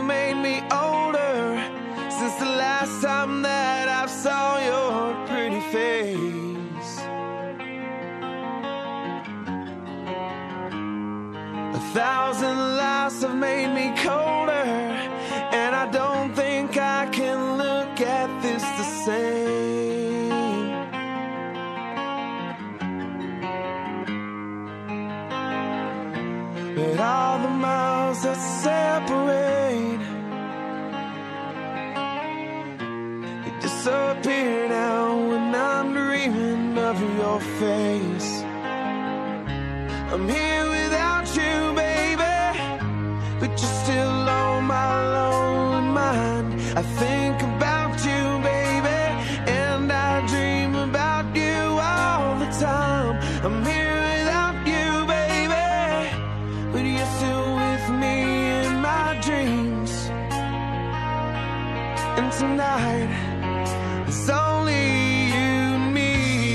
made me older since the last time that I saw your pretty face. 1,000 lies have made me colder, and I don't think I can look at this the same. But all the miles that separate, they disappear now when I'm dreaming of your face. I'm here without you, baby, but you're still on my lonely mind. I think about you, baby, and I dream about you all the time. I'm here without you, baby, but you're still with me in my dreams. And tonight, it's only you and me.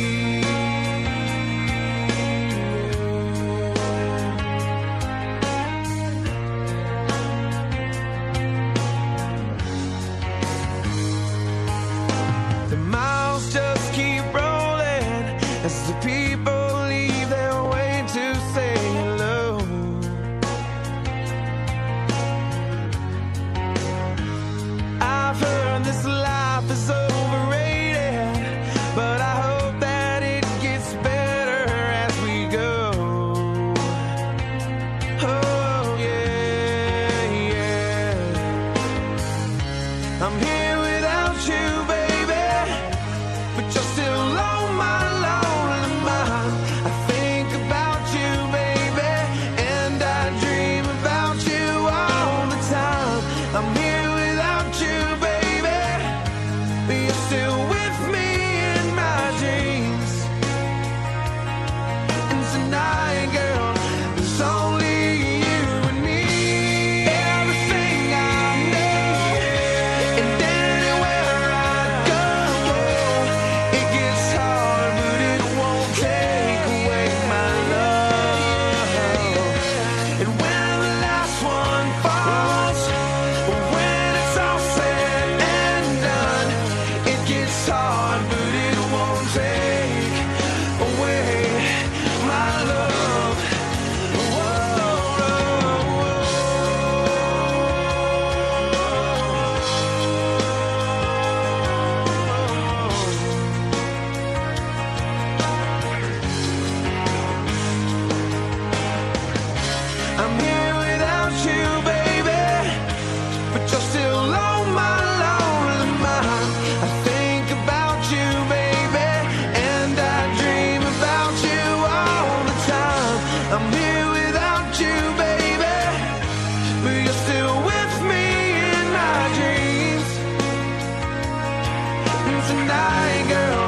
The miles just keep rolling as the people leave their way to say hello. I've heard this life is overrated, but I hope that it gets better as we go. Oh yeah, yeah. I'm here without you, baby, but you're still on my lonely mind. I think about you, baby, and I dream about you all the time. I'm here without you, baby, but you're still with me in my dreams. And tonight, girl, there's only you and me. Everything I need, and anywhere I go, it gets hard, but it won't take away my love. And when the last one falls, when it's all said and done, it gets hard, but it won't take away my love. I'm here without you, baby, but you're still on my lonely mind. I think about you, baby, and I dream about you all the time. I'm here without you, baby, but you're still with me in my dreams. And tonight, girl,